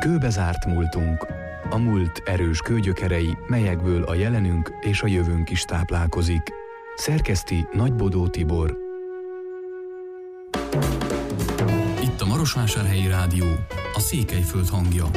Kőbe zárt múltunk. A múlt erős kőgyökerei, melyekből a jelenünk és a jövőnk is táplálkozik. Szerkeszti Nagybodó Tibor. Itt a Marosvásárhelyi Rádió, a Székelyföld hangja.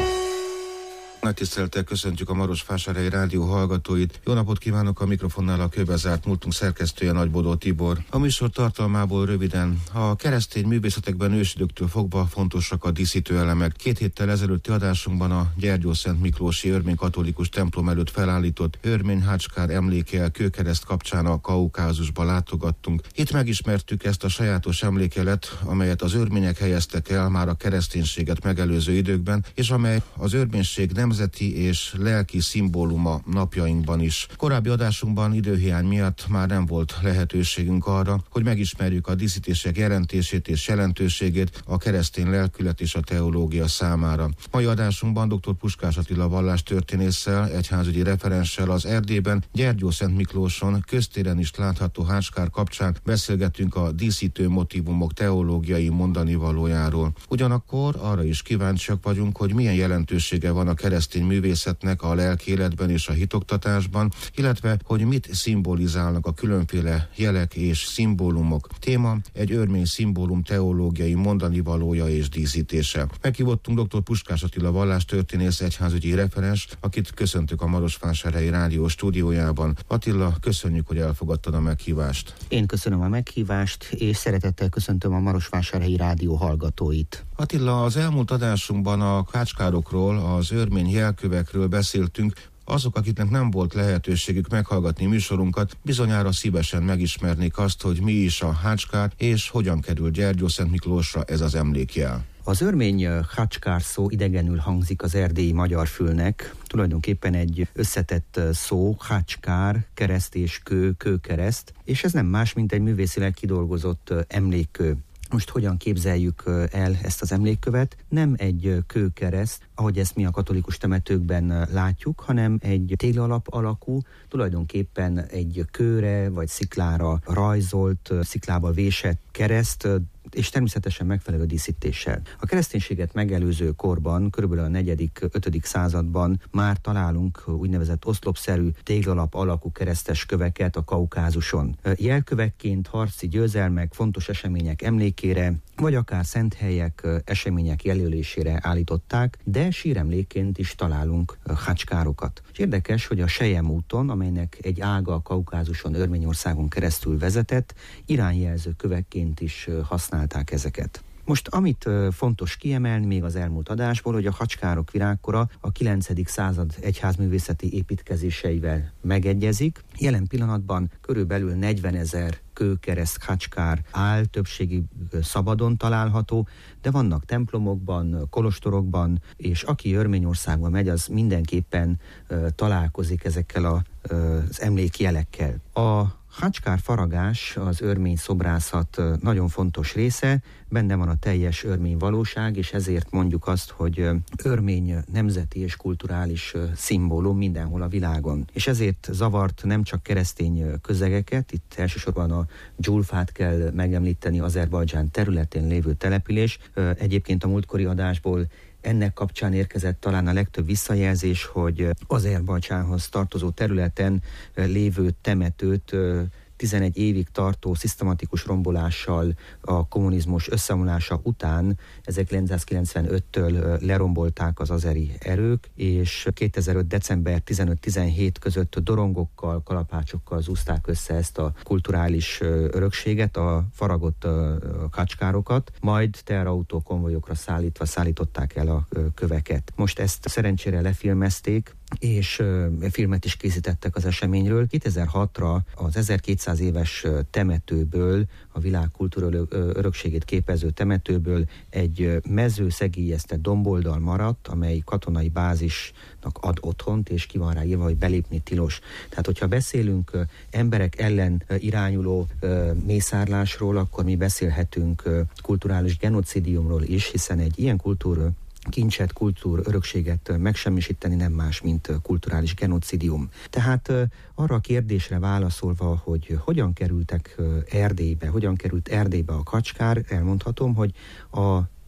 Nagy tisztelettel köszöntjük a Marosvásárhelyi Rádió hallgatóit. Jó napot kívánok, a mikrofonnál a Kőbe zárt múltunk szerkesztője Nagybodó Tibor. A műsor tartalmából röviden: a keresztény művészetekben ősidőktől fogva fontosak a díszítő elemek. 2 héttel ezelőtti adásunkban a Gyergyószent Miklósi örmény katolikus templom előtt felállított örmény-hácskár emlékjel kőkereszt kapcsán a Kaukázusba látogattunk. Itt megismertük ezt a sajátos emlékjelet, amelyet az örmények helyeztek el már a kereszténységet megelőző időkben, és amely az örménység nemzeti és lelki szimbóluma napjainkban is. Korábbi adásunkban időhiány miatt már nem volt lehetőségünk arra, hogy megismerjük a díszítések jelentését és jelentőségét a keresztény lelkület és a teológia számára. Mai adásunkban dr. Puskás Attila vallástörténésszel, egyházügyi referenssel az Erdélyben, Gyergyószent Miklóson, köztéren is látható hácskár kapcsán beszélgetünk a díszítő motívumok teológiai mondanivalójáról. Ugyanakkor arra is kíváncsiak vagyunk, hogy milyen jelentősége van a keresztény művészetnek a lelkéletben és a hitoktatásban, illetve hogy mit szimbolizálnak a különféle jelek és szimbólumok. Téma egy örmény szimbólum teológiai mondanivalója és díszítése. Meghívottunk dr. Puskás Attila vallástörténész, egyházügyi referens, akit köszöntök a Marosvásárhelyi Rádió stúdiójában. Attila, köszönjük, hogy elfogadtad a meghívást. Én köszönöm a meghívást, és szeretettel köszöntöm a Marosvásárhelyi Rádió hallgatóit. Attila, az elmúlt adásunkban a hácskárokról, az örmény jelkövekről beszéltünk. Azok, akiknek nem volt lehetőségük meghallgatni műsorunkat, bizonyára szívesen megismernék azt, hogy mi is a hácskár, és hogyan kerül Gyergyószent Miklósra ez az emlékjel. Az örmény hácskár szó idegenül hangzik az erdélyi magyar fülnek. Tulajdonképpen egy összetett szó, hácskár, kereszt és kőkereszt, és ez nem más, mint egy művészileg kidolgozott emlékkő. Most hogyan képzeljük el ezt az emlékkövet? Nem egy kőkereszt, ahogy ezt mi a katolikus temetőkben látjuk, hanem egy téglalap alakú, tulajdonképpen egy kőre vagy sziklára rajzolt, sziklába vésett kereszt, és természetesen megfelelő díszítéssel. A kereszténységet megelőző korban, körülbelül a 4.-5. században már találunk úgynevezett oszlopszerű téglalap alakú keresztes köveket a Kaukázuson. Jelkövekként harci győzelmek, fontos események emlékére, vagy akár szent helyek, események jelölésére állították, de síremlékként is találunk hácskárokat. És érdekes, hogy a Sejem úton, amelynek egy ága a Kaukázuson, Örményországon keresztül vezetett, irányjelző kövekként is használták ezeket. Most amit fontos kiemelni még az elmúlt adásból, hogy a hácskárok virágkora a 9. század egyházművészeti építkezéseivel megegyezik. Jelen pillanatban körülbelül 40 000 kőkereszt hácskár áll, többségi szabadon található, de vannak templomokban, kolostorokban, és aki Örményországba megy, az mindenképpen találkozik ezekkel az emlékjelekkel. A hácskár faragás az örmény szobrászat nagyon fontos része, benne van a teljes örmény valóság, és ezért mondjuk azt, hogy örmény nemzeti és kulturális szimbólum mindenhol a világon. És ezért zavart nem csak keresztény közegeket, itt elsősorban a Dzsulfát kell megemlíteni, Azerbajdzsán területén lévő település. Egyébként a múltkori adásból ennek kapcsán érkezett talán a legtöbb visszajelzés, hogy Azerbajdzsánhoz tartozó területen lévő temetőt 11 évig tartó szisztematikus rombolással a kommunizmus összeomlása után 1995-től lerombolták az azeri erők, és 2005. december 15-17 között dorongokkal, kalapácsokkal zúzták össze ezt a kulturális örökséget, a faragott hácskárokat, majd teherautó konvojokra szállították el a köveket. Most ezt szerencsére lefilmezték, és filmet is készítettek az eseményről. 2006-ra az 1200 éves temetőből, a világ kultúraörökségét képező temetőből egy mezőszegélyeztett domboldal maradt, amely katonai bázisnak ad otthont, és ki van rá írva, hogy belépni tilos. Tehát, hogyha beszélünk emberek ellen irányuló mészárlásról, akkor mi beszélhetünk kulturális genocidiumról is, hiszen egy ilyen kincset, örökséget megsemmisíteni nem más, mint kulturális genocidium. Tehát arra a kérdésre válaszolva, hogy hogyan került Erdélybe a hácskár, elmondhatom, hogy a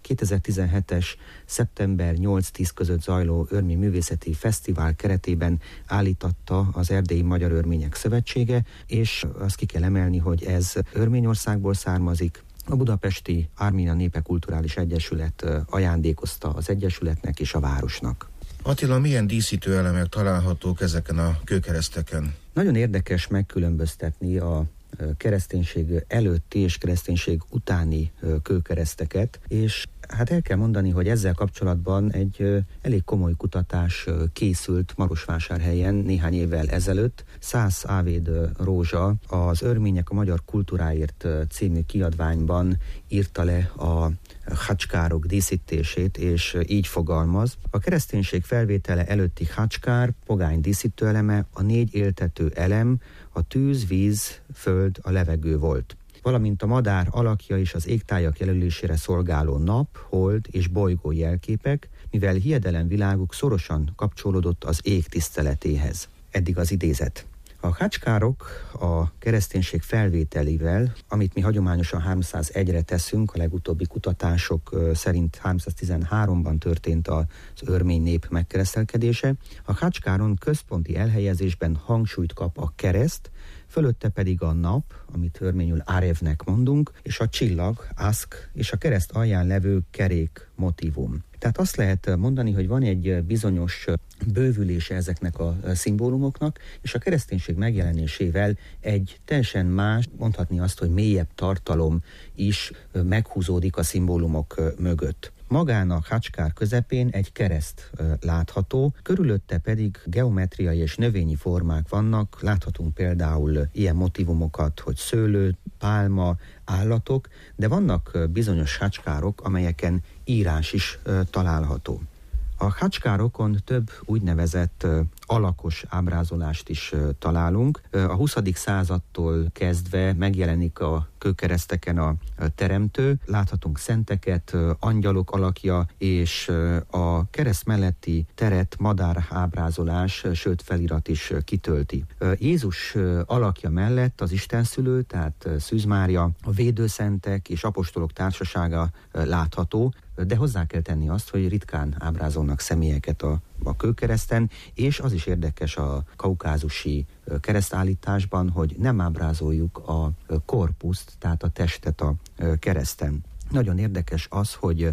2017-es szeptember 8-10 között zajló Örmény Művészeti Fesztivál keretében állítatta az Erdélyi Magyar Örmények Szövetsége, és azt ki kell emelni, hogy ez Örményországból származik. A Budapesti Arménia Népe Kulturális Egyesület ajándékozta az egyesületnek és a városnak. Attila, milyen díszítő elemek találhatók ezeken a kőkereszteken? Nagyon érdekes megkülönböztetni a kereszténység előtti és kereszténység utáni kőkereszteket, és hát el kell mondani, hogy ezzel kapcsolatban egy elég komoly kutatás készült Marosvásárhelyen néhány évvel ezelőtt. Szász Ávéd Rózsa az Örmények a magyar kultúráért című kiadványban írta le a hacskárok díszítését, és így fogalmaz: a kereszténység felvétele előtti hacskár pogány díszítőeleme, a 4 éltető elem, a tűz, víz, föld, a levegő volt, valamint a madár alakja és az égtájak jelölésére szolgáló nap, hold és bolygó jelképek, mivel hiedelemviláguk szorosan kapcsolódott az ég tiszteletéhez. Eddig az idézet. A hacskárok a kereszténység felvételével, amit mi hagyományosan 301-re teszünk, a legutóbbi kutatások szerint 313-ban történt az örmény nép megkeresztelkedése, a hacskáron központi elhelyezésben hangsúlyt kap a kereszt, fölötte pedig a nap, amit örményül Arevnek mondunk, és a csillag, Ask, és a kereszt alján levő kerék motívum. Tehát azt lehet mondani, hogy van egy bizonyos bővülése ezeknek a szimbólumoknak, és a kereszténység megjelenésével egy teljesen más, mondhatni azt, hogy mélyebb tartalom is meghúzódik a szimbólumok mögött. Magán a hacskár közepén egy kereszt látható, körülötte pedig geometriai és növényi formák vannak, láthatunk például ilyen motivumokat, hogy szőlő, pálma, állatok, de vannak bizonyos hacskárok, amelyeken írás is található. A hacskárokon több úgynevezett alakos ábrázolást is találunk. A 20. századtól kezdve megjelenik a kőkereszteken a teremtő, láthatunk szenteket, angyalok alakja, és a kereszt melletti teret madár ábrázolás, sőt felirat is kitölti. Jézus alakja mellett az Istenszülő, tehát Szűz Mária, a védőszentek és apostolok társasága látható, de hozzá kell tenni azt, hogy ritkán ábrázolnak személyeket a kőkereszten, és az is érdekes a kaukázusi keresztállításban, hogy nem ábrázoljuk a korpuszt, tehát a testet a kereszten. Nagyon érdekes az, hogy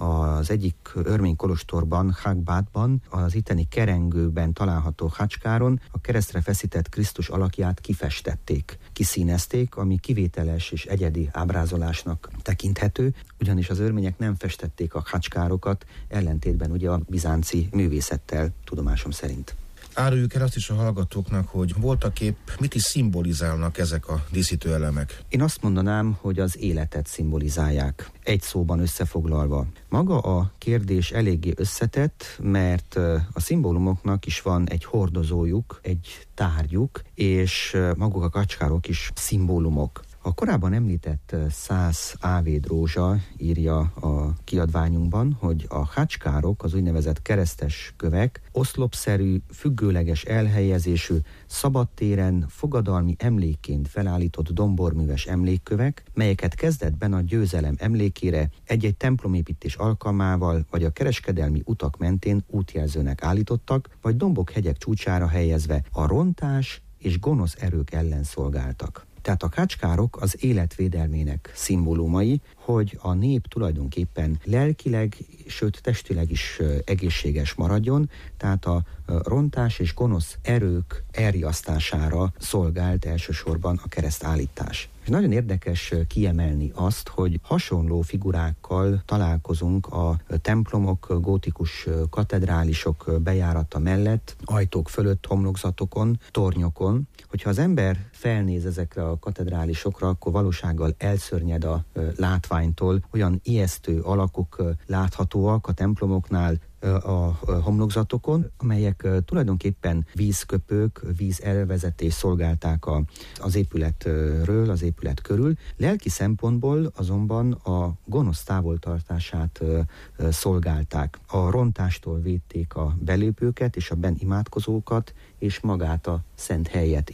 az egyik örmény kolostorban, Hagbátban, az itteni kerengőben található hacskáron a keresztre feszített Krisztus alakját kifestették, kiszínezték, ami kivételes és egyedi ábrázolásnak tekinthető, ugyanis az örmények nem festették a hacskárokat, ellentétben ugye a bizánci művészettel, tudomásom szerint. Áruljuk el azt is a hallgatóknak, hogy voltaképp mit is szimbolizálnak ezek a díszítőelemek? Én azt mondanám, hogy az életet szimbolizálják, egy szóban összefoglalva. Maga a kérdés eléggé összetett, mert a szimbólumoknak is van egy hordozójuk, egy tárgyuk, és maguk a hacskárok is szimbólumok. A korábban említett Szász Ávéd Rózsa írja a kiadványunkban, hogy a hacskárok, az úgynevezett keresztes kövek, oszlopszerű, függőleges elhelyezésű, szabadtéren fogadalmi emlékként felállított domborműves emlékkövek, melyeket kezdetben a győzelem emlékére egy-egy templomépítés alkalmával vagy a kereskedelmi utak mentén útjelzőnek állítottak, vagy dombok-hegyek csúcsára helyezve a rontás és gonosz erők ellen szolgáltak. Tehát a hacskárok az életvédelmének szimbólumai, hogy a nép tulajdonképpen lelkileg, sőt testileg is egészséges maradjon, tehát a rontás és gonosz erők elriasztására szolgált elsősorban a keresztállítás. És nagyon érdekes kiemelni azt, hogy hasonló figurákkal találkozunk a templomok, gótikus katedrálisok bejárata mellett, ajtók fölött, homlokzatokon, tornyokon. Hogyha az ember felnéz ezekre a katedrálisokra, akkor valósággal elszörnyed a látványtól. Olyan ijesztő alakok láthatóak a templomoknál, a homlokzatokon, amelyek tulajdonképpen vízköpők, vízelvezetést szolgálták az épületről, az épület körül. Lelki szempontból azonban a gonosz távoltartását szolgálták. A rontástól védték a belépőket és a benn imádkozókat, és magát a szent helyet is.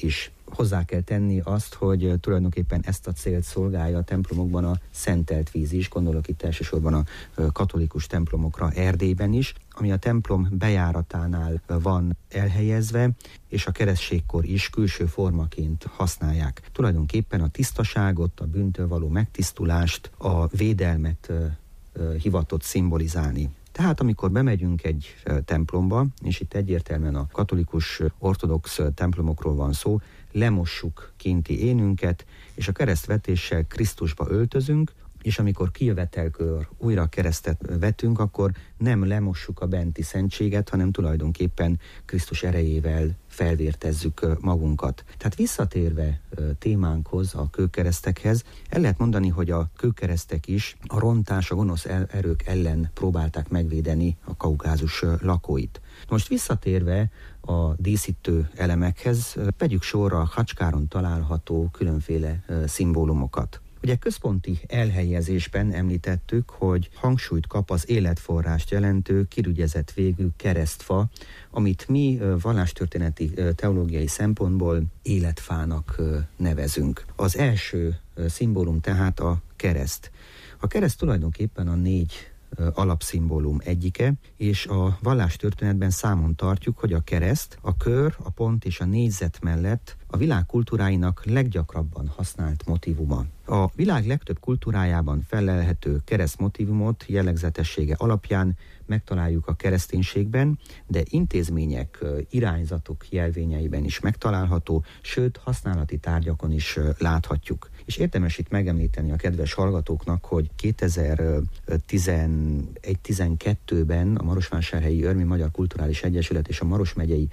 hozzá kell tenni azt, hogy tulajdonképpen ezt a célt szolgálja a templomokban a szentelt víz is, gondolok itt elsősorban a katolikus templomokra Erdélyben is, ami a templom bejáratánál van elhelyezve, és a keresztségkor is külső formaként használják. Tulajdonképpen a tisztaságot, a bűntől való megtisztulást, a védelmet hivatott szimbolizálni. Tehát amikor bemegyünk egy templomba, és itt egyértelműen a katolikus ortodox templomokról van szó, lemossuk kinti énünket, és a keresztvetéssel Krisztusba öltözünk, és amikor kijövetelkor újra keresztet vetünk, akkor nem lemossuk a benti szentséget, hanem tulajdonképpen Krisztus erejével felvértezzük magunkat. Tehát visszatérve témánkhoz, a kőkeresztekhez, el lehet mondani, hogy a kőkeresztek is a rontás, a gonosz erők ellen próbálták megvédeni a Kaukázus lakóit. Most visszatérve a díszítő elemekhez, vegyük sorra a Hacskáron található különféle szimbólumokat. Ugye központi elhelyezésben említettük, hogy hangsúlyt kap az életforrást jelentő, kirügyezett végű keresztfa, amit mi vallástörténeti teológiai szempontból életfának nevezünk. Az első szimbólum tehát a kereszt. A kereszt tulajdonképpen a 4 alapszimbólum egyike, és a vallástörténetben számon tartjuk, hogy a kereszt, a kör, a pont és a négyzet mellett a világ kultúráinak leggyakrabban használt motívuma. A világ legtöbb kultúrájában fellelhető kereszt motívumot jellegzetessége alapján megtaláljuk a kereszténységben, de intézmények, irányzatok jelvényeiben is megtalálható, sőt használati tárgyakon is láthatjuk. És érdemes itt megemlíteni a kedves hallgatóknak, hogy 2011-12-ben a Marosvásárhelyi Örmény Magyar Kulturális Egyesület és a Maros megyei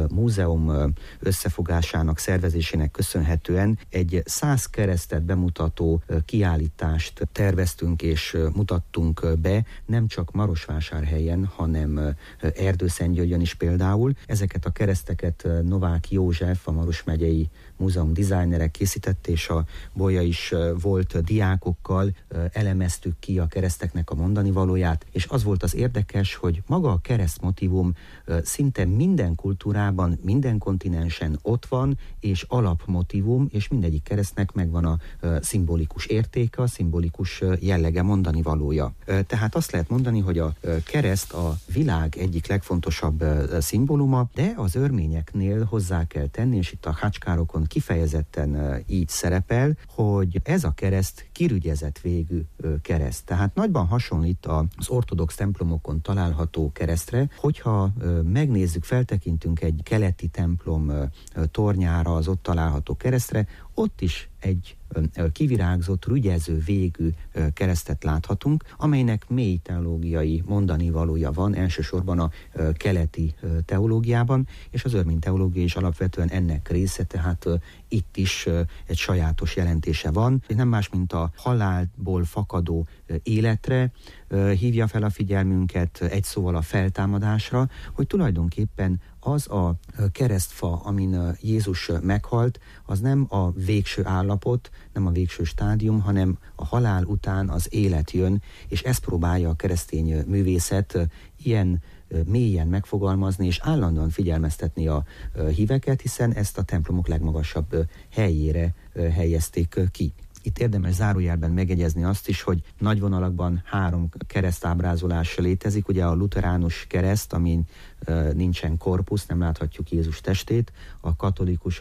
Múzeum összefogásának, szervezésének köszönhetően egy 100 keresztet bemutató kiállítást terveztünk és mutattunk be, nem csak Marosvásárhelyen, hanem Erdőszentgyörgyön is például. Ezeket a kereszteket Novák József, a Maros megyei múzeum dizájnere készített, és a Bolya is volt diákokkal, elemeztük ki a kereszteknek a mondani valóját, és az volt az érdekes, hogy maga a kereszt motívum szinte minden kultúrában, minden kontinensen ott van, és alapmotívum, és mindegyik keresztnek megvan a szimbolikus értéke, a szimbolikus jellege, mondani valója. Tehát azt lehet mondani, hogy a kereszt a világ egyik legfontosabb szimbóluma, de az örményeknél hozzá kell tenni, és itt a Hacskárokon kifejezetten így szerepel, hogy ez a kereszt kirügyezett végű kereszt. Tehát nagyban hasonlít az ortodox templomokon található keresztre, hogyha megnézzük, feltekintünk egy keleti templom tornyára, az ott található keresztre, ott is egy kivirágzott, rügyező végű keresztet láthatunk, amelynek mély teológiai mondani valója van, elsősorban a keleti teológiában, és az örmény teológia is alapvetően ennek része, tehát itt is egy sajátos jelentése van. Nem más, mint a halálból fakadó életre hívja fel a figyelmünket, egy szóval a feltámadásra, hogy tulajdonképpen az a keresztfa, amin Jézus meghalt, az nem a végső állapot, nem a végső stádium, hanem a halál után az élet jön, és ezt próbálja a keresztény művészet ilyen mélyen megfogalmazni, és állandóan figyelmeztetni a híveket, hiszen ezt a templomok legmagasabb helyére helyezték ki. Itt érdemes zárójelben megjegyezni azt is, hogy nagy vonalakban 3 keresztábrázolás létezik. Ugye a luteránus kereszt, amin nincsen korpusz, nem láthatjuk Jézus testét, a katolikus,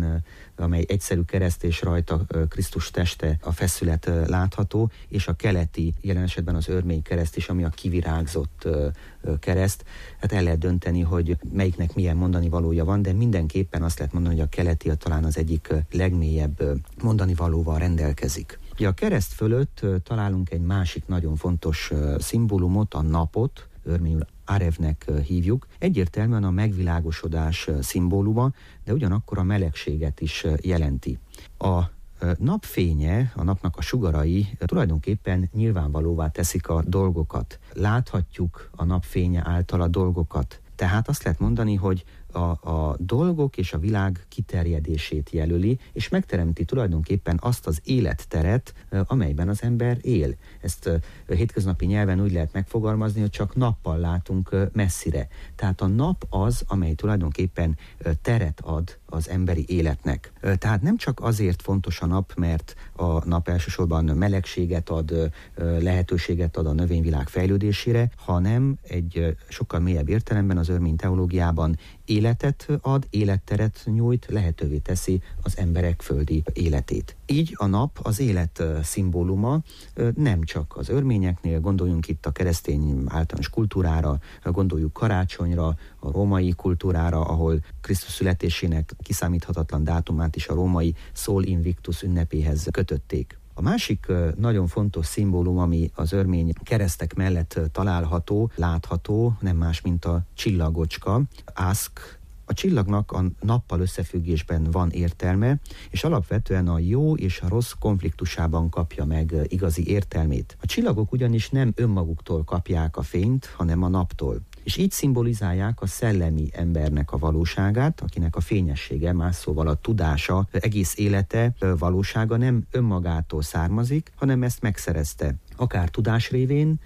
amely egyszerű kereszt és rajta Krisztus teste, a feszület látható, és a keleti, jelen esetben az örmény kereszt is, ami a kivirágzott kereszt. Hát el lehet dönteni, hogy melyiknek milyen mondani valója van, de mindenképpen azt lehet mondani, hogy a keleti talán az egyik legmélyebb mondani valóval rendelkezik. Ugye a kereszt fölött találunk egy másik nagyon fontos szimbólumot, a napot, örményül Arevnek hívjuk. Egyértelműen a megvilágosodás szimbóluma, de ugyanakkor a melegséget is jelenti. A napfénye, a napnak a sugarai tulajdonképpen nyilvánvalóvá teszik a dolgokat. Láthatjuk a napfénye által a dolgokat. Tehát azt lehet mondani, hogy a dolgok és a világ kiterjedését jelöli, és megteremti tulajdonképpen azt az életteret, amelyben az ember él. Ezt hétköznapi nyelven úgy lehet megfogalmazni, hogy csak nappal látunk messzire. Tehát a nap az, amely tulajdonképpen teret ad az emberi életnek. Tehát nem csak azért fontos a nap, mert a nap elsősorban melegséget ad, lehetőséget ad a növényvilág fejlődésére, hanem egy sokkal mélyebb értelemben az örmény teológiában életet ad, életteret nyújt, lehetővé teszi az emberek földi életét. Így a nap az élet szimbóluma, nem csak az örményeknél, gondoljunk itt a keresztény általános kultúrára, gondoljuk karácsonyra, a római kultúrára, ahol Krisztus születésének kiszámíthatatlan dátumát is a római Sol Invictus ünnepéhez kötötték. A másik nagyon fontos szimbólum, ami az örmény keresztek mellett található, látható, nem más, mint a csillagocska, Ask. A csillagnak a nappal összefüggésben van értelme, és alapvetően a jó és a rossz konfliktusában kapja meg igazi értelmét. A csillagok ugyanis nem önmaguktól kapják a fényt, hanem a naptól. És így szimbolizálják a szellemi embernek a valóságát, akinek a fényessége, más szóval a tudása, egész élete valósága nem önmagától származik, hanem ezt megszerezte. Akár tudás révén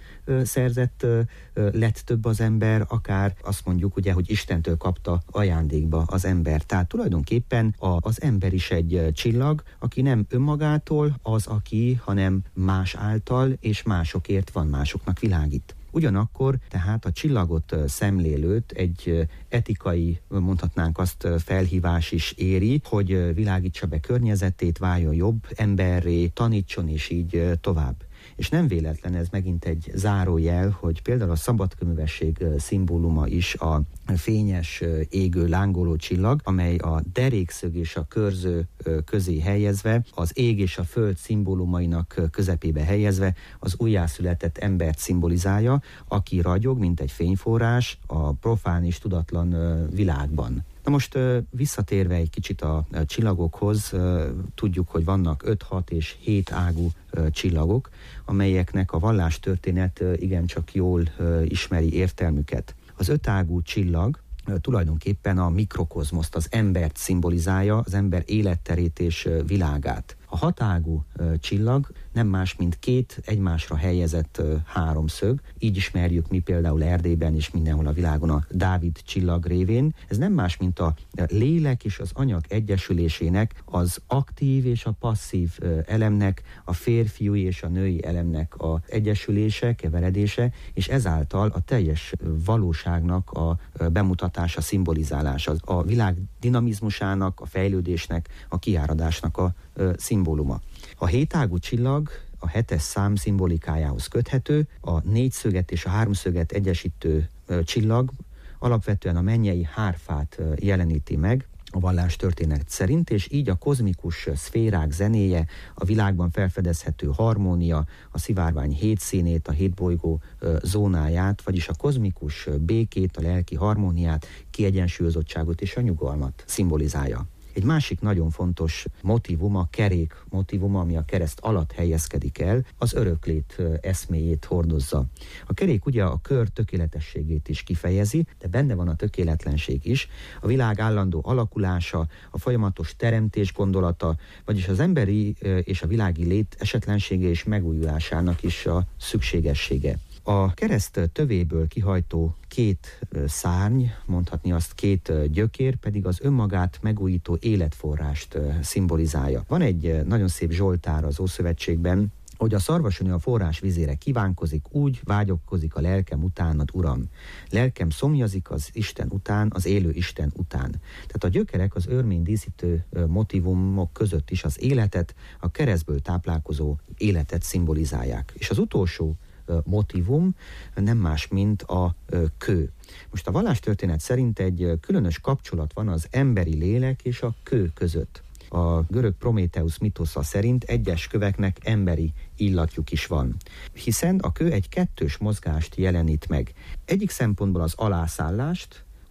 lett több az ember, akár azt mondjuk ugye, hogy Istentől kapta ajándékba az ember. Tehát tulajdonképpen az ember is egy csillag, aki nem önmagától az, aki, hanem más által és másokért van, másoknak világít. Ugyanakkor tehát a csillagot szemlélőt egy etikai, mondhatnánk azt, felhívás is éri, hogy világítsa be környezetét, váljon jobb emberré, tanítson és így tovább. És nem véletlen ez megint egy zárójel, hogy például a szabadkőművesség szimbóluma is a fényes, égő, lángoló csillag, amely a derékszög és a körző közé helyezve, az ég és a föld szimbólumainak közepébe helyezve az újjászületett embert szimbolizálja, aki ragyog, mint egy fényforrás a profán és tudatlan világban. Na most visszatérve egy kicsit a csillagokhoz, tudjuk, hogy vannak 5, 6 és 7 ágú csillagok, amelyeknek a vallástörténet igencsak jól ismeri értelmüket. Az 5 ágú csillag tulajdonképpen a mikrokozmoszt, az embert szimbolizálja, az ember életterét és világát. A 6 ágú csillag nem más, mint 2 egymásra helyezett háromszög. Így ismerjük mi például Erdélyben és mindenhol a világon a Dávid csillag révén. Ez nem más, mint a lélek és az anyag egyesülésének, az aktív és a passzív elemnek, a férfiúi és a női elemnek a egyesülése, keveredése, és ezáltal a teljes valóságnak a bemutatása, szimbolizálása, a világ dinamizmusának, a fejlődésnek, a kiáradásnak a szimbóluma. A 7 ágú csillag a 7-es szám szimbolikájához köthető, a 4 szöget és a 3 szöget egyesítő csillag alapvetően a mennyei hárfát jeleníti meg a vallástörténet szerint, és így a kozmikus szférák zenéje, a világban felfedezhető harmónia, a szivárvány 7 színét, a 7 bolygó zónáját, vagyis a kozmikus békét, a lelki harmóniát, kiegyensúlyozottságot és a nyugalmat szimbolizálja. Egy másik nagyon fontos motívum, a kerék motívuma, ami a kereszt alatt helyezkedik el, az öröklét eszméjét hordozza. A kerék ugye a kör tökéletességét is kifejezi, de benne van a tökéletlenség is, a világ állandó alakulása, a folyamatos teremtés gondolata, vagyis az emberi és a világi lét esetlensége és megújulásának is a szükségessége. A kereszt tövéből kihajtó 2 szárny, mondhatni azt 2 gyökér, pedig az önmagát megújító életforrást szimbolizálja. Van egy nagyon szép zsoltár az Ószövetségben, hogy a szarvasonyú a forrás vizére kívánkozik, úgy vágyakkozik a lelkem utánad, Uram. Lelkem szomjazik az Isten után, az élő Isten után. Tehát a gyökerek az örmény díszítő motívumok között is az életet, a keresztből táplálkozó életet szimbolizálják. És az utolsó motívum nem más, mint a kő. Most a vallástörténet szerint egy különös kapcsolat van az emberi lélek és a kő között. A görög Prométheusz mitosza szerint egyes köveknek emberi illatjuk is van, hiszen a kő egy kettős mozgást jelenít meg. Egyik szempontból az alászállást,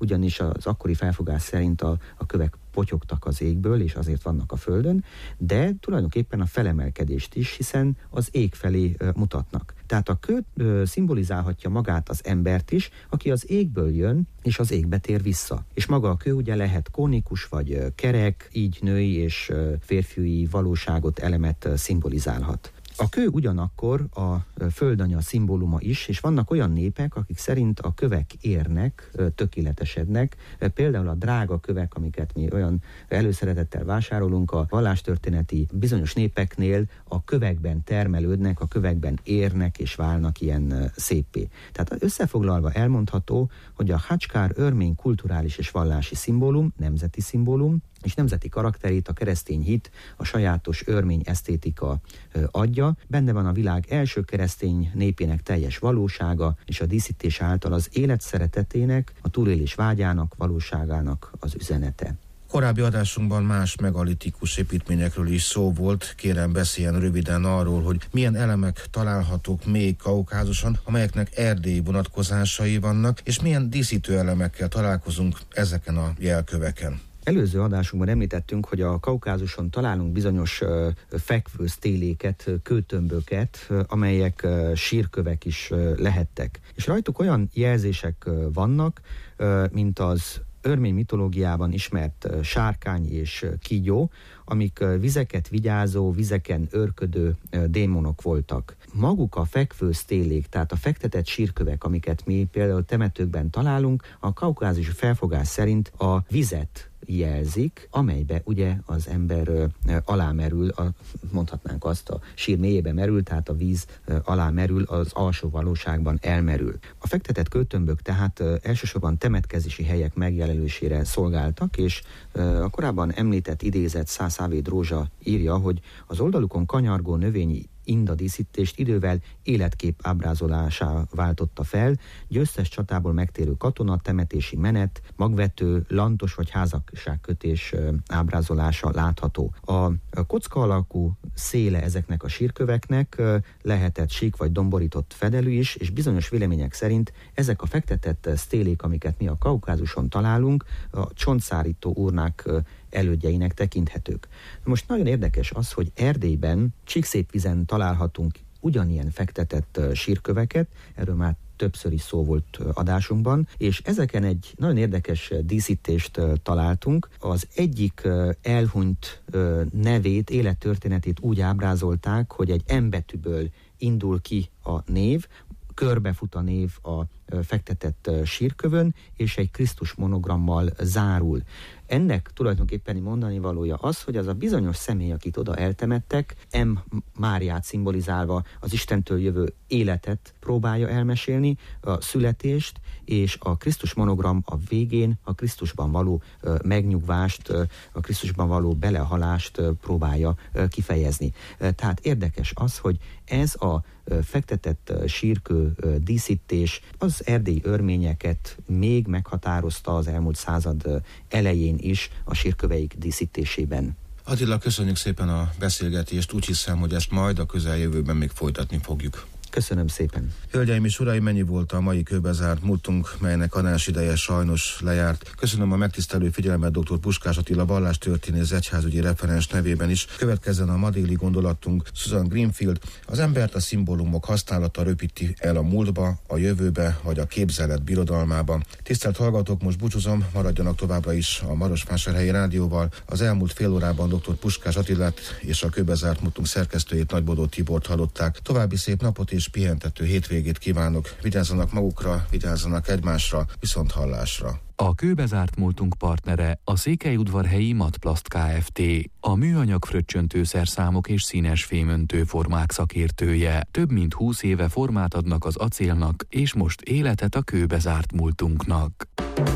ugyanis az akkori felfogás szerint a kövek potyogtak az égből, és azért vannak a földön, de tulajdonképpen a felemelkedést is, hiszen az ég felé mutatnak. Tehát a kő szimbolizálhatja magát az embert is, aki az égből jön, és az égbe tér vissza. És maga a kő ugye lehet konikus vagy kerek, így női és férfiúi valóságot, elemet szimbolizálhat. A kő ugyanakkor a földanya szimbóluma is, és vannak olyan népek, akik szerint a kövek érnek, tökéletesednek. Például a drága kövek, amiket mi olyan előszeretettel vásárolunk, a vallástörténeti bizonyos népeknél a kövekben termelődnek, a kövekben érnek és válnak ilyen széppé. Tehát összefoglalva elmondható, hogy a Khachkar örmény kulturális és vallási szimbólum, nemzeti szimbólum, és nemzeti karakterét a keresztény hit, a sajátos örmény esztétika adja. Benne van a világ első keresztény népének teljes valósága, és a díszítés által az élet szeretetének, a túlélés vágyának, valóságának az üzenete. Korábbi adásunkban más megalitikus építményekről is szó volt. Kérem, beszéljen röviden arról, hogy milyen elemek találhatók még Kaukázuson, amelyeknek erdélyi vonatkozásai vannak, és milyen díszítő elemekkel találkozunk ezeken a jelköveken. Előző adásunkban említettünk, hogy a Kaukázuson találunk bizonyos fekvő sztéléket, kőtömböket, amelyek sírkövek is lehettek. És rajtuk olyan jelzések vannak, mint az örmény mitológiában ismert sárkány és kígyó, amik vizeket vigyázó, vizeken őrködő démonok voltak. Maguk a fekvő sztélék, tehát a fektetett sírkövek, amiket mi például temetőkben találunk, a kaukázusi felfogás szerint a vizet jelzik, amelybe ugye az ember alámerül, mondhatnánk azt, a sír mélyébe merül, tehát a víz alámerül, az alsó valóságban elmerül. A fektetett kőtömbök tehát elsősorban temetkezési helyek megjelölésére szolgáltak, és a korábban említett idézett Szászávéd Rózsa írja, hogy az oldalukon kanyargó növényi indadíszítést idővel életkép ábrázolásá váltotta fel, győztes csatából megtérő katona, temetési menet, magvető, lantos vagy házasságkötés ábrázolása látható. A kocka alakú széle ezeknek a sírköveknek lehetett sík vagy domborított fedelű is, és bizonyos vélemények szerint ezek a fektetett sztélék, amiket mi a Kaukázuson találunk, a csontszárító urnák elődjeinek tekinthetők. Most nagyon érdekes az, hogy Erdélyben Csíkszékvízen találhatunk ugyanilyen fektetett sírköveket, erről már többször is szó volt adásunkban, és ezeken egy nagyon érdekes díszítést találtunk. Az egyik elhunyt nevét, élettörténetét úgy ábrázolták, hogy egy M betűből indul ki a név, körbefut a név a fektetett sírkövön, és egy Krisztus monogrammal zárul. Ennek tulajdonképpen mondani valója az, hogy az a bizonyos személy, akit oda eltemettek, M. Máriát szimbolizálva az Istentől jövő életet próbálja elmesélni, a születést, és a Krisztus monogram a végén a Krisztusban való megnyugvást, a Krisztusban való belehalást próbálja kifejezni. Tehát érdekes az, hogy ez a fektetett sírkő díszítés az erdélyi örményeket még meghatározta az elmúlt század elején is a sírköveik díszítésében. Attila, köszönjük szépen a beszélgetést, úgy hiszem, hogy ezt majd a közeljövőben még folytatni fogjuk. Köszönöm szépen. Hölgyeim és uraim, mennyi volt a mai Kőbezárt múltunk, melynek adásideje sajnos lejárt. Köszönöm a megtisztelő figyelmet dr. Puskás Attila vallástörténész egyházügyi referens nevében is. Következzen a ma déli gondolatunk. Susan Greenfield: az embert a szimbólumok használata röpíti el a múltba, a jövőbe vagy a képzelet birodalmába. Tisztelt hallgatók, most búcsúzom, maradjanak továbbra is a Marosvásárhelyi Rádióval. Az elmúlt fél órában dr. Puskás Attilát és a Kőbezárt múltunk szerkesztőjét, Nagybodó Tibort hallották. További szép napot és pihentető hétvégét kívánok. Vigyázzanak magukra, vigyázzanak egymásra, viszonthallásra. A Kőbezárt múltunk partnere a Székelyudvarhelyi Matplast Kft. A műanyag fröccsöntőszerszámok és színes fémöntő formák szakértője. Több mint 20 éve formát adnak az acélnak, és most életet a kőbezárt múltunknak.